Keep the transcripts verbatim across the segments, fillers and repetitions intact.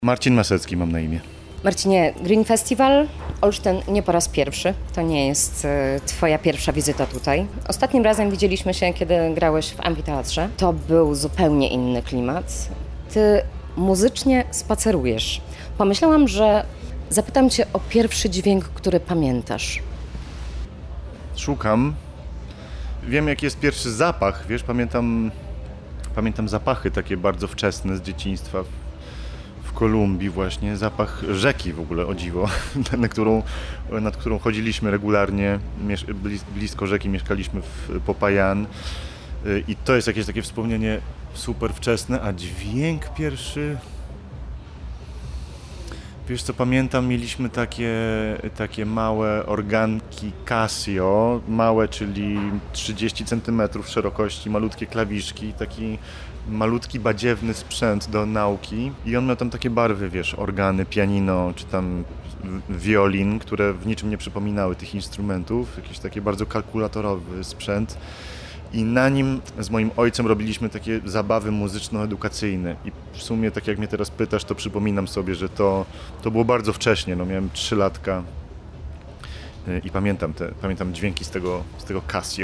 Marcin Masecki mam na imię. Marcinie, Green Festival, Olsztyn nie po raz pierwszy. To nie jest e, twoja pierwsza wizyta tutaj. Ostatnim razem widzieliśmy się, kiedy grałeś w amfiteatrze. To był zupełnie inny klimat. Ty muzycznie spacerujesz. Pomyślałam, że zapytam cię o pierwszy dźwięk, który pamiętasz. Szukam. Wiem, jaki jest pierwszy zapach, wiesz, pamiętam, pamiętam zapachy takie bardzo wczesne z dzieciństwa. W Kolumbii właśnie, zapach rzeki w ogóle, o dziwo, na którą, nad którą chodziliśmy regularnie, blisko rzeki mieszkaliśmy w Popayan i to jest jakieś takie wspomnienie super wczesne, a dźwięk pierwszy, wiesz co, pamiętam, mieliśmy takie, takie małe organki Casio, małe, czyli trzydzieści centymetrów szerokości, malutkie klawiszki, taki malutki, badziewny sprzęt do nauki i on miał tam takie barwy, wiesz, organy, pianino, czy tam wiolin, które w niczym nie przypominały tych instrumentów, jakiś taki bardzo kalkulatorowy sprzęt i na nim z moim ojcem robiliśmy takie zabawy muzyczno-edukacyjne i w sumie, tak jak mnie teraz pytasz, to przypominam sobie, że to, to było bardzo wcześnie, no miałem trzy latka i pamiętam te, pamiętam dźwięki z tego, z tego Casio.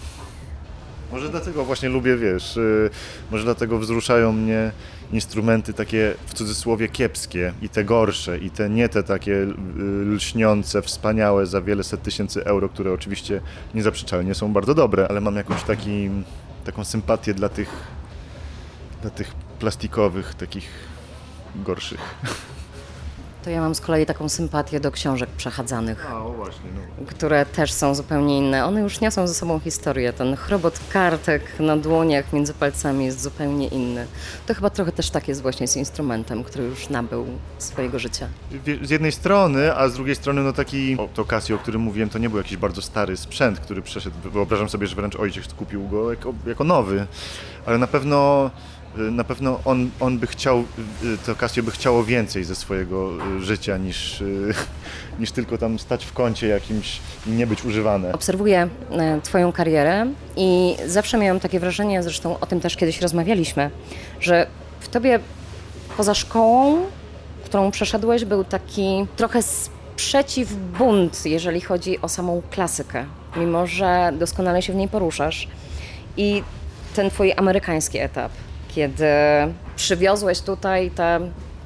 Może dlatego właśnie lubię, wiesz, yy, może dlatego wzruszają mnie instrumenty takie w cudzysłowie kiepskie i te gorsze i te nie te takie yy, lśniące, wspaniałe za wiele set tysięcy euro, które oczywiście niezaprzeczalnie są bardzo dobre, ale mam jakąś taki, taką sympatię dla tych, dla tych plastikowych, takich gorszych. To ja mam z kolei taką sympatię do książek przechadzanych, A, o właśnie, no. które też są zupełnie inne. One już niosą ze sobą historię. Ten chrobot kartek na dłoniach między palcami jest zupełnie inny. To chyba trochę też tak jest właśnie z instrumentem, który już nabył swojego życia. Z jednej strony, a z drugiej strony no taki, o, to Casio, o którym mówiłem, to nie był jakiś bardzo stary sprzęt, który przeszedł. Wyobrażam sobie, że wręcz ojciec kupił go jako, jako nowy, ale na pewno Na pewno on, on by chciał, to Casio by chciało więcej ze swojego życia niż, niż tylko tam stać w kącie jakimś i nie być używane. Obserwuję twoją karierę i zawsze miałam takie wrażenie, zresztą o tym też kiedyś rozmawialiśmy, że w tobie poza szkołą, którą przeszedłeś, był taki trochę sprzeciw, bunt, jeżeli chodzi o samą klasykę, mimo że doskonale się w niej poruszasz. I ten twój amerykański etap, kiedy przywiozłeś tutaj te,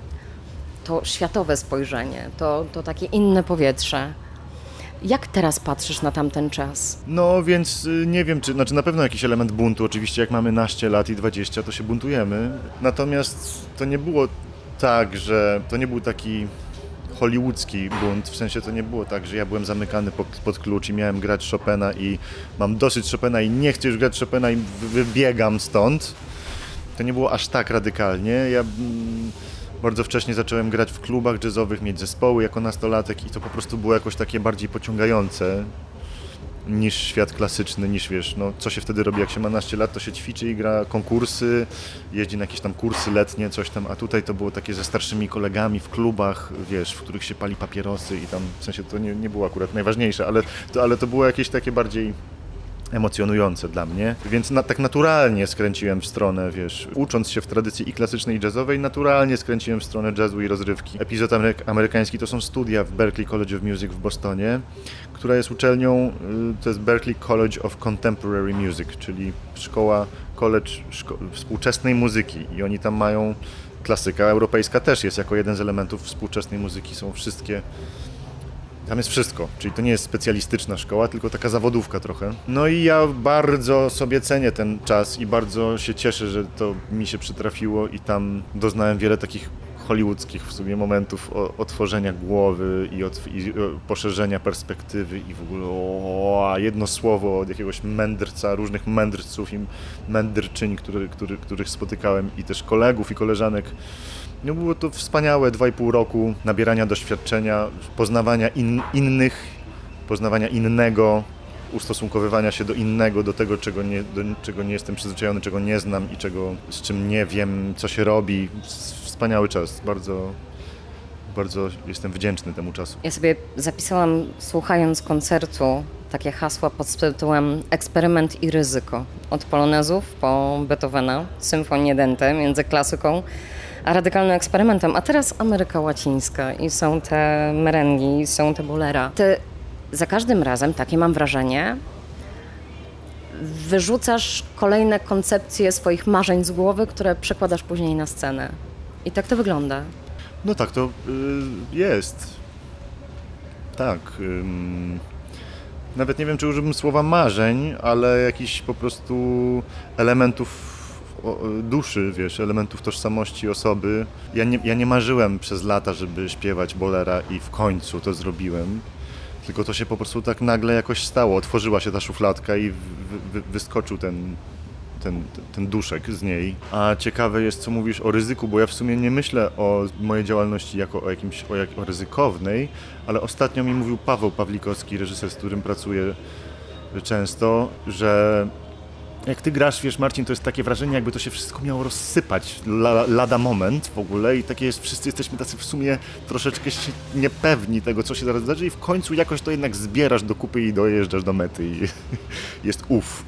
to światowe spojrzenie, to, to takie inne powietrze. Jak teraz patrzysz na tamten czas? No więc nie wiem, czy, znaczy na pewno jakiś element buntu, oczywiście jak mamy naście lat i dwadzieścia, to się buntujemy. Natomiast to nie było tak, że to nie był taki hollywoodzki bunt, w sensie to nie było tak, że ja byłem zamykany pod, pod klucz i miałem grać Chopina i mam dosyć Chopina i nie chcę już grać Chopina i wybiegam stąd. To nie było aż tak radykalnie. Ja mm, bardzo wcześnie zacząłem grać w klubach jazzowych, mieć zespoły jako nastolatek i to po prostu było jakoś takie bardziej pociągające niż świat klasyczny, niż wiesz, no co się wtedy robi, jak się ma naście lat, to się ćwiczy i gra konkursy, jeździ na jakieś tam kursy letnie, coś tam, a tutaj to było takie ze starszymi kolegami w klubach, wiesz, w których się pali papierosy i tam, w sensie to nie, nie było akurat najważniejsze, ale to, ale to było jakieś takie bardziej emocjonujące dla mnie, więc na, tak naturalnie skręciłem w stronę, wiesz, ucząc się w tradycji i klasycznej, i jazzowej, naturalnie skręciłem w stronę jazzu i rozrywki. Epizod amery- amerykański to są studia w Berklee College of Music w Bostonie, która jest uczelnią, to jest Berklee College of Contemporary Music, czyli szkoła, college szko- współczesnej muzyki i oni tam mają klasyka, europejska też jest jako jeden z elementów współczesnej muzyki, są wszystkie. Tam jest wszystko, czyli to nie jest specjalistyczna szkoła, tylko taka zawodówka trochę. No i ja bardzo sobie cenię ten czas i bardzo się cieszę, że to mi się przytrafiło i tam doznałem wiele takich hollywoodzkich w sumie momentów o, otworzenia głowy i, od, i o, poszerzenia perspektywy i w ogóle o, jedno słowo od jakiegoś mędrca, różnych mędrców i mędrczyń, który, który, których spotykałem i też kolegów i koleżanek. No było to wspaniałe dwa i pół roku nabierania doświadczenia, poznawania in, innych, poznawania innego, ustosunkowywania się do innego, do tego, czego nie, do czego nie jestem przyzwyczajony, czego nie znam i czego, z czym nie wiem, co się robi. Wspaniały czas, bardzo, bardzo jestem wdzięczny temu czasu. Ja sobie zapisałam, słuchając koncertu, takie hasła pod tytułem Eksperyment i ryzyko. Od polonezów po Beethovena, symfonię Dante między klasyką radykalnym eksperymentem. A teraz Ameryka Łacińska i są te merengi, i są te bolera. Ty za każdym razem, takie mam wrażenie, wyrzucasz kolejne koncepcje swoich marzeń z głowy, które przekładasz później na scenę. I tak to wygląda. No tak to y, jest. Tak. Ym, nawet nie wiem, czy używam słowa marzeń, ale jakichś po prostu elementów o, duszy, wiesz, elementów tożsamości osoby. Ja nie, ja nie marzyłem przez lata, żeby śpiewać bolera i w końcu to zrobiłem. Tylko to się po prostu tak nagle jakoś stało. Otworzyła się ta szufladka i wy, wy, wyskoczył ten, ten, ten duszek z niej. A ciekawe jest, co mówisz o ryzyku, bo ja w sumie nie myślę o mojej działalności jako o jakimś o, jak, o ryzykownej, ale ostatnio mi mówił Paweł Pawlikowski, reżyser, z którym pracuję często, że jak ty grasz, wiesz, Marcin, to jest takie wrażenie, jakby to się wszystko miało rozsypać la, lada moment w ogóle i takie jest, wszyscy jesteśmy tacy w sumie troszeczkę niepewni tego, co się zaraz zdarzy i w końcu jakoś to jednak zbierasz do kupy i dojeżdżasz do mety i jest uff.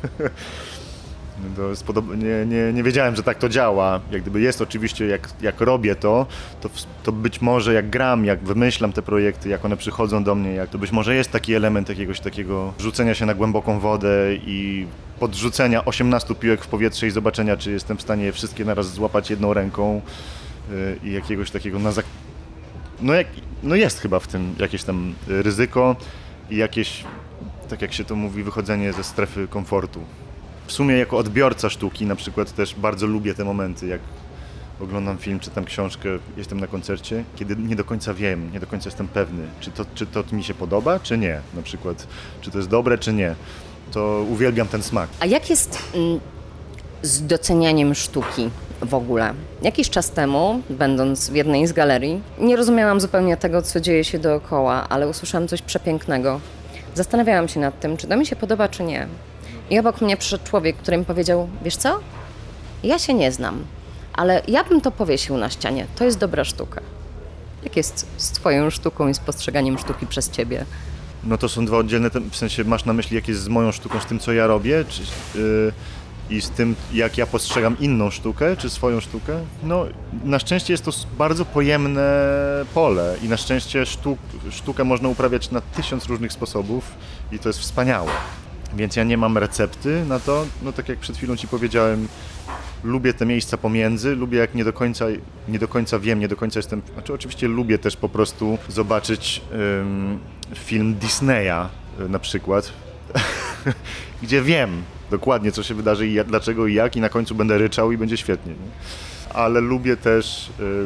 To jest podob... nie, nie, nie wiedziałem, że tak to działa. Jak gdyby jest oczywiście, jak, jak robię to, to, to być może jak gram, jak wymyślam te projekty, jak one przychodzą do mnie, jak to być może jest taki element jakiegoś takiego rzucenia się na głęboką wodę i podrzucenia osiemnastu piłek w powietrze i zobaczenia, czy jestem w stanie je wszystkie naraz złapać jedną ręką yy, i jakiegoś takiego na zak... no, jak... no jest chyba w tym jakieś tam ryzyko i jakieś, tak jak się to mówi, wychodzenie ze strefy komfortu. W sumie jako odbiorca sztuki na przykład też bardzo lubię te momenty, jak oglądam film, czytam książkę, jestem na koncercie, kiedy nie do końca wiem, nie do końca jestem pewny, czy to, czy to mi się podoba, czy nie, na przykład, czy to jest dobre, czy nie. To uwielbiam ten smak. A jak jest mm, z docenianiem sztuki w ogóle? Jakiś czas temu, będąc w jednej z galerii, nie rozumiałam zupełnie tego, co dzieje się dookoła, ale usłyszałam coś przepięknego. Zastanawiałam się nad tym, czy to mi się podoba, czy nie. I obok mnie przyszedł człowiek, który mi powiedział, wiesz co, ja się nie znam, ale ja bym to powiesił na ścianie, to jest dobra sztuka. Jak jest z twoją sztuką i z postrzeganiem sztuki przez ciebie? No to są dwa oddzielne, w sensie masz na myśli, jak jest z moją sztuką, z tym, co ja robię, czy, yy, i z tym, jak ja postrzegam inną sztukę, czy swoją sztukę? No, na szczęście jest to bardzo pojemne pole i na szczęście sztuk, sztukę można uprawiać na tysiąc różnych sposobów i to jest wspaniałe. Więc ja nie mam recepty na to, no tak jak przed chwilą ci powiedziałem, lubię te miejsca pomiędzy, lubię jak nie do końca, nie do końca wiem, nie do końca jestem, znaczy oczywiście lubię też po prostu zobaczyć um, film Disneya na przykład, gdzie wiem dokładnie, co się wydarzy i jak, dlaczego i jak i na końcu będę ryczał i będzie świetnie. Nie? Ale lubię też y,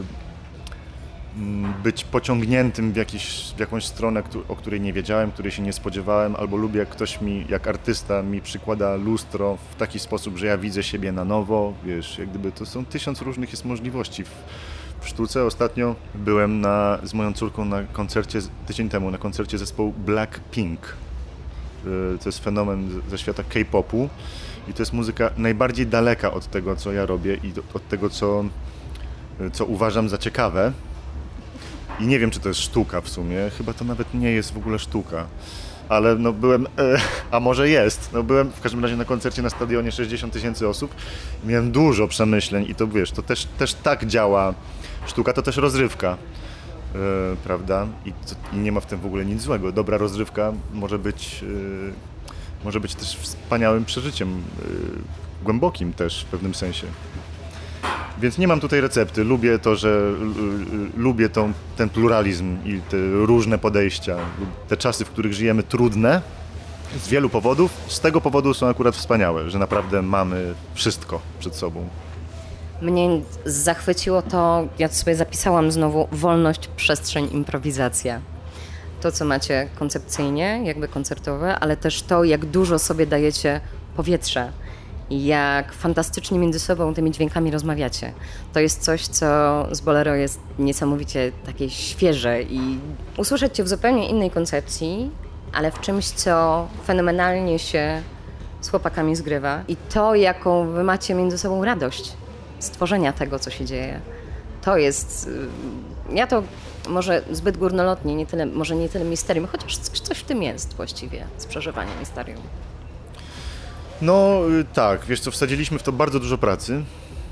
być pociągniętym w, jakiś, w jakąś stronę, o której nie wiedziałem, której się nie spodziewałem, albo lubię jak ktoś mi, jak artysta mi przykłada lustro w taki sposób, że ja widzę siebie na nowo, wiesz, jak gdyby to są tysiąc różnych jest możliwości w, w sztuce. Ostatnio byłem na, z moją córką na koncercie, tydzień temu, na koncercie zespołu Blackpink. To jest fenomen ze świata K-popu i to jest muzyka najbardziej daleka od tego, co ja robię i od tego, co, co uważam za ciekawe. I nie wiem, czy to jest sztuka w sumie, chyba to nawet nie jest w ogóle sztuka, ale no byłem, e, a może jest, no byłem w każdym razie na koncercie na stadionie sześćdziesiąt tysięcy osób i miałem dużo przemyśleń i to wiesz, to też, też tak działa sztuka, to też rozrywka, e, prawda, I, to, i nie ma w tym w ogóle nic złego, dobra rozrywka może być, e, może być też wspaniałym przeżyciem, e, głębokim też w pewnym sensie. Więc nie mam tutaj recepty. Lubię to, że l- lubię tą, ten pluralizm i te różne podejścia. Te czasy, w których żyjemy, trudne z wielu powodów. Z tego powodu są akurat wspaniałe, że naprawdę mamy wszystko przed sobą. Mnie zachwyciło to, ja sobie zapisałam znowu, wolność, przestrzeń, improwizacja. To, co macie koncepcyjnie, jakby koncertowe, ale też to, jak dużo sobie dajecie powietrza. Jak fantastycznie między sobą tymi dźwiękami rozmawiacie. To jest coś, co z bolero jest niesamowicie takie świeże i usłyszeć cię w zupełnie innej koncepcji, ale w czymś, co fenomenalnie się z chłopakami zgrywa i to, jaką wy macie między sobą radość stworzenia tego, co się dzieje. To jest, ja to może zbyt górnolotnie, nie tyle, może nie tyle misterium, chociaż coś w tym jest właściwie z przeżywania misterium. No tak, wiesz co, wsadziliśmy w to bardzo dużo pracy.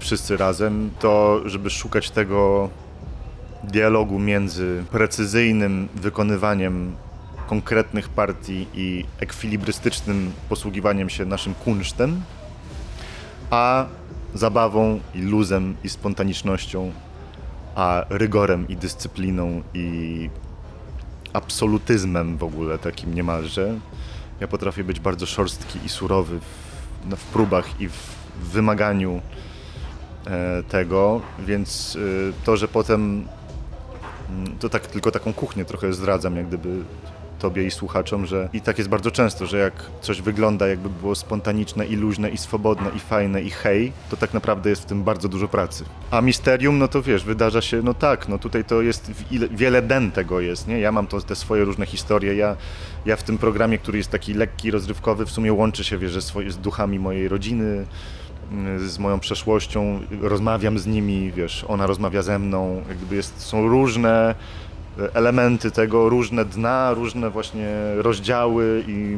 wszyscy razem, to żeby szukać tego dialogu między precyzyjnym wykonywaniem konkretnych partii i ekwilibrystycznym posługiwaniem się naszym kunsztem, a zabawą i luzem i spontanicznością, a rygorem i dyscypliną i absolutyzmem w ogóle takim niemalże. Ja potrafię być bardzo szorstki i surowy w, no, w próbach i w wymaganiu e, tego, więc e, to, że potem to tak tylko taką kuchnię trochę zdradzam jak gdyby tobie i słuchaczom, że i tak jest bardzo często, że jak coś wygląda jakby było spontaniczne i luźne i swobodne i fajne i hej, to tak naprawdę jest w tym bardzo dużo pracy. A misterium, no to wiesz, wydarza się, no tak, no tutaj to jest, wiele den tego jest, nie? Ja mam to, te swoje różne historie, ja, ja w tym programie, który jest taki lekki, rozrywkowy, w sumie łączy się, wiesz, że swoje, z duchami mojej rodziny, z moją przeszłością, rozmawiam z nimi, wiesz, ona rozmawia ze mną, jak gdyby jest, są różne elementy tego, różne dna, różne właśnie rozdziały i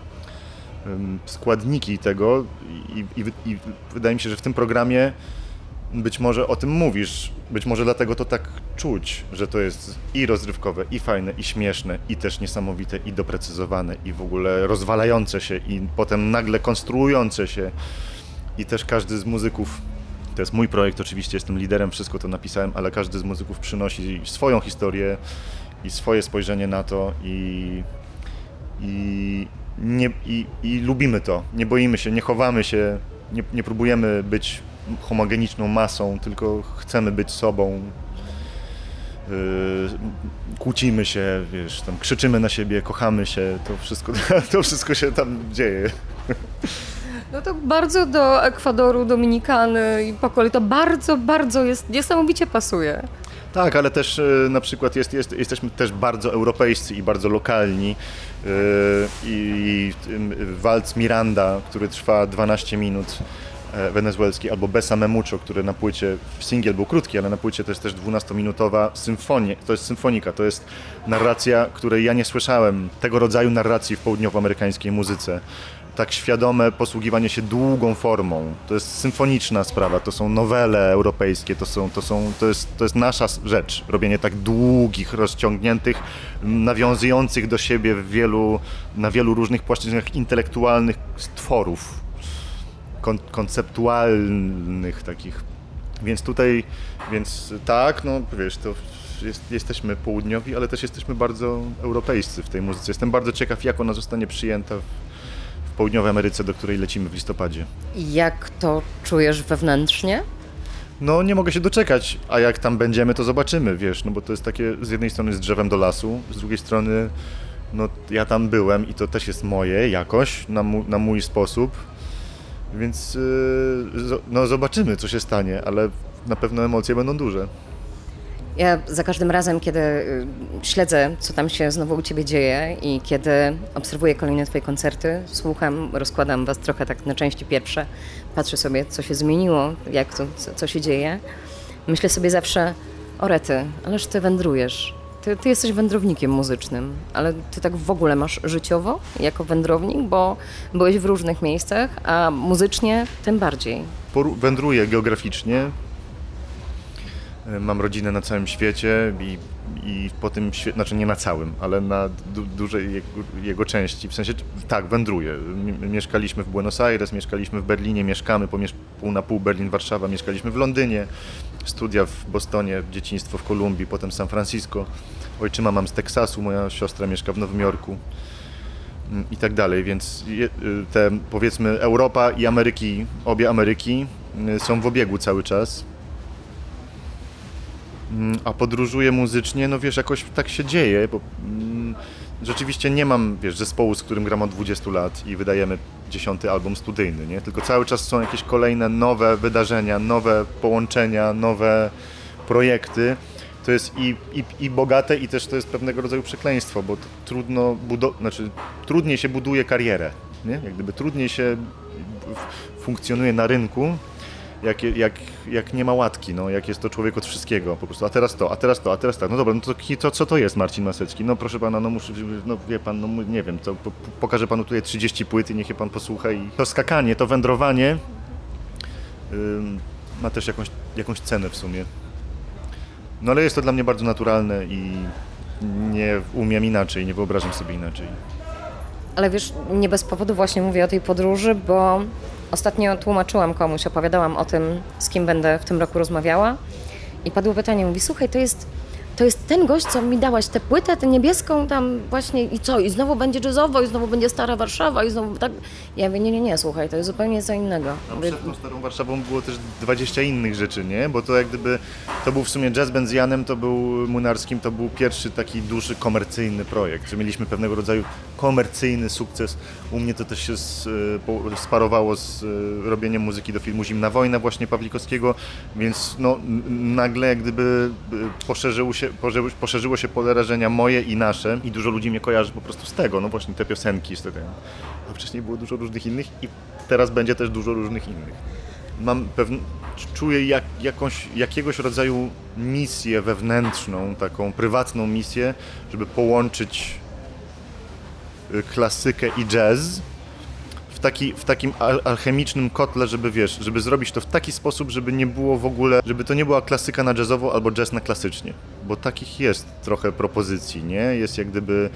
um, składniki tego I, i, i wydaje mi się, że w tym programie być może o tym mówisz, być może dlatego to tak czuć, że to jest i rozrywkowe, i fajne, i śmieszne, i też niesamowite, i doprecyzowane, i w ogóle rozwalające się, i potem nagle konstruujące się. I też każdy z muzyków, to jest mój projekt, oczywiście jestem liderem, wszystko to napisałem, ale każdy z muzyków przynosi swoją historię i swoje spojrzenie na to i, i, nie, i, i lubimy to, nie boimy się, nie chowamy się, nie, nie próbujemy być homogeniczną masą, tylko chcemy być sobą. Yy, kłócimy się, wiesz, tam krzyczymy na siebie, kochamy się, to wszystko, to wszystko się tam dzieje. No to bardzo do Ekwadoru, Dominikany i po kolei to bardzo, bardzo jest, niesamowicie pasuje. Tak, ale też y, na przykład jest, jest, jesteśmy też bardzo europejscy i bardzo lokalni y, i y, walc Miranda, który trwa dwanaście minut, y, wenezuelski, albo Besa Me Mucho, który na płycie, singiel był krótki, ale na płycie to jest też dwunastominutowa symfonia, to jest symfonika, to jest narracja, której ja nie słyszałem, tego rodzaju narracji w południowoamerykańskiej muzyce. Tak świadome posługiwanie się długą formą. To jest symfoniczna sprawa, to są nowele europejskie, to, są, to, są, to, jest, to jest nasza rzecz. Robienie tak długich, rozciągniętych, nawiązujących do siebie w wielu, na wielu różnych płaszczyznach intelektualnych stworów, kon, konceptualnych takich. Więc tutaj, więc tak, no wiesz, to jest, jesteśmy południowi, ale też jesteśmy bardzo europejscy w tej muzyce. Jestem bardzo ciekaw, jak ona zostanie przyjęta w w Południowej Ameryce, do której lecimy w listopadzie. Jak to czujesz wewnętrznie? No nie mogę się doczekać, a jak tam będziemy, to zobaczymy, wiesz, no bo to jest takie, z jednej strony z drzewem do lasu, z drugiej strony, no ja tam byłem i to też jest moje jakoś, na, mu, na mój sposób, więc yy, no zobaczymy, co się stanie, ale na pewno emocje będą duże. Ja za każdym razem, kiedy śledzę, co tam się znowu u Ciebie dzieje i kiedy obserwuję kolejne Twoje koncerty, słucham, rozkładam Was trochę tak na części pierwsze, patrzę sobie, co się zmieniło, jak to, co, co się dzieje. Myślę sobie zawsze, o rety, ależ Ty wędrujesz. Ty, ty jesteś wędrownikiem muzycznym, ale Ty tak w ogóle masz życiowo jako wędrownik, bo byłeś w różnych miejscach, a muzycznie tym bardziej. Poru- wędruję geograficznie. Mam rodzinę na całym świecie i, i po tym świecie, znaczy nie na całym, ale na du, dużej jego, jego części, w sensie tak, wędruję. Mieszkaliśmy w Buenos Aires, mieszkaliśmy w Berlinie, mieszkamy po, pół na pół Berlin-Warszawa, mieszkaliśmy w Londynie, studia w Bostonie, dzieciństwo w Kolumbii, potem San Francisco. Ojczyma mam z Teksasu, moja siostra mieszka w Nowym Jorku i tak dalej, więc te powiedzmy Europa i Ameryki, obie Ameryki są w obiegu cały czas. A podróżuję muzycznie, no wiesz, jakoś tak się dzieje, bo mm, rzeczywiście nie mam, wiesz, zespołu, z którym gram od dwudziestu lat i wydajemy dziesiąty album studyjny, nie? Tylko cały czas są jakieś kolejne nowe wydarzenia, nowe połączenia, nowe projekty. To jest i, i, i bogate i też to jest pewnego rodzaju przekleństwo, bo trudno, budo- znaczy, trudniej się buduje karierę, nie? Jak gdyby trudniej się funkcjonuje na rynku, Jak, jak, jak nie ma łatki, no, jak jest to człowiek od wszystkiego, po prostu, a teraz to, a teraz to, a teraz tak, no dobra, no to, to co to jest Marcin Masecki? No proszę pana, no muszę, no wie pan, no nie wiem, to po, pokażę panu tutaj trzydzieści płyt i niech je pan posłucha i to skakanie, to wędrowanie, ym, ma też jakąś, jakąś cenę w sumie. No ale jest to dla mnie bardzo naturalne i nie umiem inaczej, nie wyobrażam sobie inaczej. Ale wiesz, nie bez powodu właśnie mówię o tej podróży, bo ostatnio tłumaczyłam komuś, opowiadałam o tym, z kim będę w tym roku rozmawiała i padło pytanie, mówi, słuchaj, to jest, to jest ten gość, co mi dałaś tę płytę, tę niebieską tam właśnie i co, i znowu będzie jazzowo, i znowu będzie Stara Warszawa, i znowu tak. Ja mówię, nie, nie, nie, słuchaj, to jest zupełnie co innego. A Mówię, przed tą Starą Warszawą było też dwadzieścia innych rzeczy, nie? Bo to jak gdyby, to był w sumie Jazz Band z Janem, to był Młynarskim, to był pierwszy taki duży komercyjny projekt, że mieliśmy pewnego rodzaju komercyjny sukces. U mnie to też się z, po, sparowało z robieniem muzyki do filmu Zimna Wojna właśnie Pawlikowskiego, więc no nagle jak gdyby poszerzyło się, poszerzyło się pole rażenia moje i nasze i dużo ludzi mnie kojarzy po prostu z tego, no właśnie te piosenki, z tego. A wcześniej było dużo różnych innych i teraz będzie też dużo różnych innych. Mam pewne, czuję jak, jakąś, jakiegoś rodzaju misję wewnętrzną, taką prywatną misję, żeby połączyć klasykę i jazz w, taki, w takim al- alchemicznym kotle, żeby wiesz, żeby zrobić to w taki sposób, żeby nie było w ogóle, żeby to nie była klasyka na jazzowo albo jazz na klasycznie, bo takich jest trochę propozycji, nie? Jest jak gdyby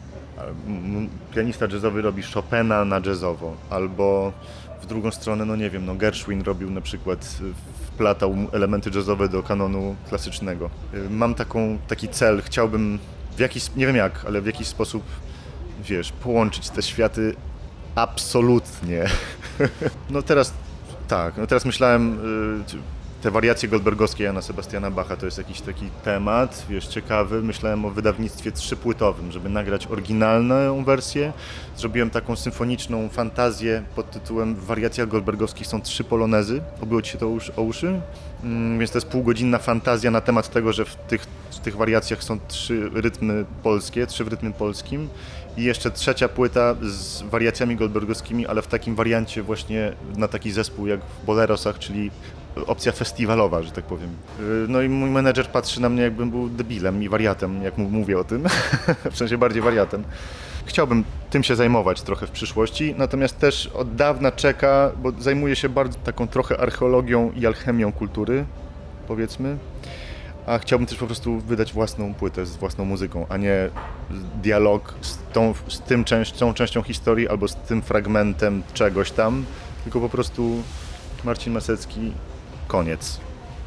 pianista jazzowy robi Chopina na jazzowo, albo w drugą stronę, no nie wiem, no Gershwin robił na przykład, wplatał elementy jazzowe do kanonu klasycznego. Mam taką, taki cel, chciałbym w jakiś, nie wiem jak, ale w jakiś sposób, wiesz, połączyć te światy absolutnie. No teraz, tak, no teraz myślałem, te wariacje goldbergowskie Jana Sebastiana Bacha to jest jakiś taki temat, wiesz, ciekawy. Myślałem o wydawnictwie trzypłytowym, żeby nagrać oryginalną wersję. Zrobiłem taką symfoniczną fantazję pod tytułem W wariacjach goldbergowskich są trzy polonezy. Obyło ci się to o uszy? Mm, więc to jest półgodzinna fantazja na temat tego, że w tych, w tych wariacjach są trzy rytmy polskie, trzy w rytmie polskim. I jeszcze trzecia płyta z wariacjami goldbergowskimi, ale w takim wariancie właśnie na taki zespół jak w Bolerosach, czyli opcja festiwalowa, że tak powiem. No i mój menedżer patrzy na mnie, jakbym był debilem i wariatem, jak mu mówię o tym, w sensie bardziej wariatem. Chciałbym tym się zajmować trochę w przyszłości, natomiast też od dawna czeka, bo zajmuję się bardzo taką trochę archeologią i alchemią kultury, powiedzmy, a chciałbym też po prostu wydać własną płytę z własną muzyką, a nie dialog z tą, z tym część, tą częścią historii albo z tym fragmentem czegoś tam, tylko po prostu Marcin Masecki, koniec.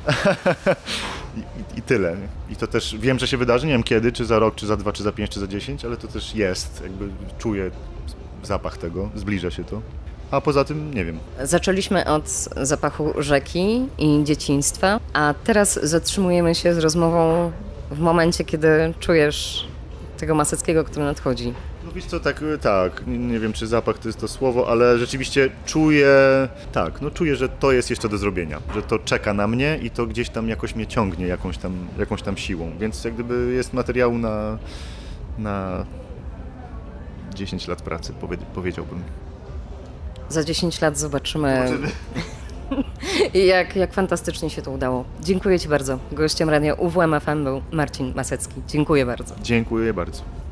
I, i, I tyle. I to też wiem, że się wydarzy, nie wiem kiedy, czy za rok, czy za dwa, czy za pięć, czy za dziesięć, ale to też jest, jakby czuję zapach tego, zbliża się to. A poza tym nie wiem. Zaczęliśmy od zapachu rzeki i dzieciństwa, a teraz zatrzymujemy się z rozmową w momencie, kiedy czujesz tego Maseckiego, który nadchodzi. No wiesz co, tak, tak, nie wiem czy zapach to jest to słowo, ale rzeczywiście czuję, tak, no czuję, że to jest jeszcze do zrobienia, że to czeka na mnie i to gdzieś tam jakoś mnie ciągnie jakąś tam, jakąś tam siłą, więc jak gdyby jest materiału na, na dziesięć lat pracy, powie, powiedziałbym. Za dziesięć lat zobaczymy, jak, jak fantastycznie się to udało. Dziękuję Ci bardzo. Gościem radia U W M F M był Marcin Masecki. Dziękuję bardzo. Dziękuję bardzo.